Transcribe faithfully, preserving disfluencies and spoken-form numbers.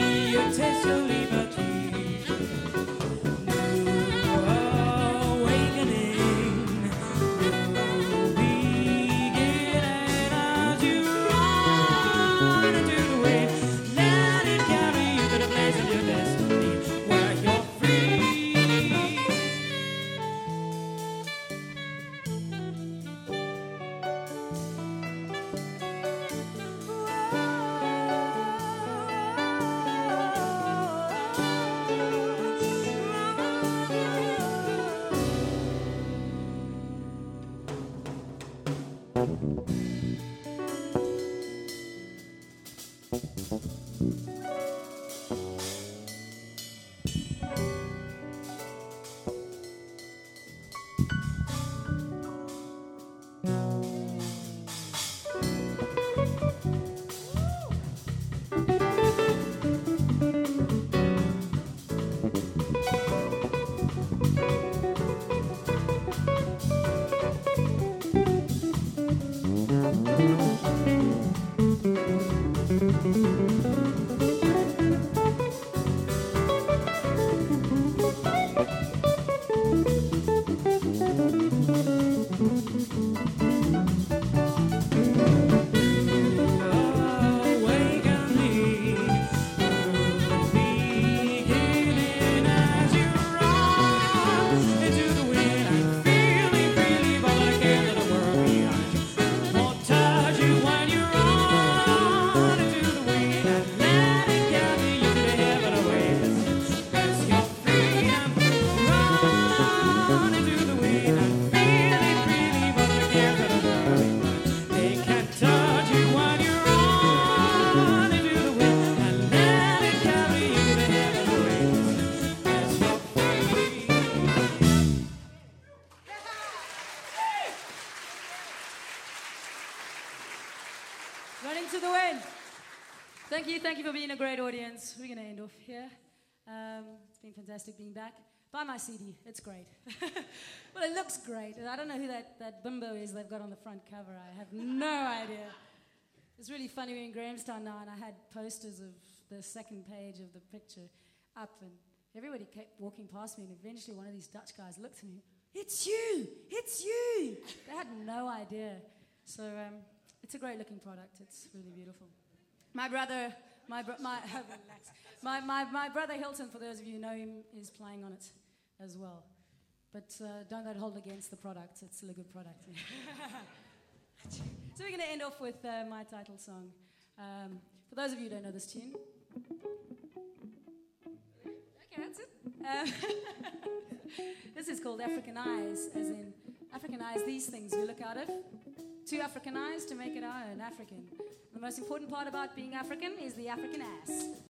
you taste your liberty. Running to the Wind. Thank you, thank you for being a great audience. We're going to end off here. Um, it's been fantastic being back. Buy my C D, it's great. Well, it looks great. I don't know who that, that bimbo is they've got on the front cover. I have no idea. It's really funny, we're in Grahamstown now, and I had posters of the second page of the picture up, and everybody kept walking past me, and eventually one of these Dutch guys looked at me, "It's you! It's you!" They had no idea. So um, it's a great looking product. It's really beautiful. My brother, my bro- my, relax. my my my brother Hilton, for those of you who know him, is playing on it as well. But uh, don't let it hold against the product. It's still a good product. So we're going to end off with uh, my title song. Um, for those of you who don't know this tune. Okay, that's it. Um, this is called African Eyes, as in African eyes, these things we look out of. Two African eyes to make it our own African. The most important part about being African is the African ass.